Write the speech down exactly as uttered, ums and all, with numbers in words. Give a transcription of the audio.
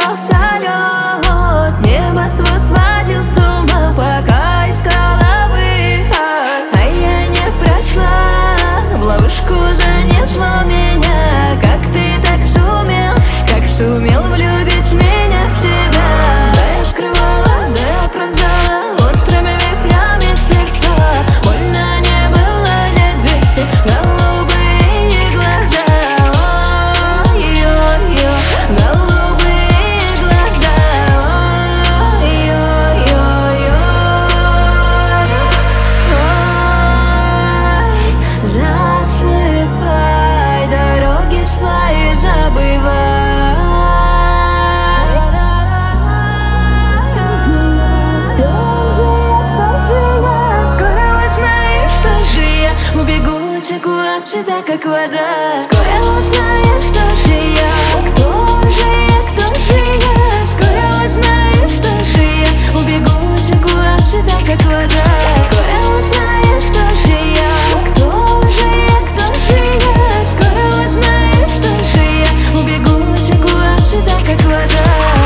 начался лед, небо сводил с ума, пока искала выход. А я не прочла, в ловушку занесло меня. Как ты так сумел, как сумел влюбить меня в себя? Да я скрывала, да я пронзала острыми вихрями сердца. Больно не было лет двести, голубые глаза. Ой-ой-ой, голубые глаза. Ой-ой-ой-ой. Ой, засыпай, дороги свои забывай. Убегу, утеку от тебя, как вода. Скоро узнаешь, что же я, кто же я, кто же я. Скоро узнаешь, что же я. Убегу, утеку от тебя, как вода. Скоро узнаешь, что же я, кто же я, кто же я. Скоро узнаешь, что же я. Убегу, утеку от тебя, как вода.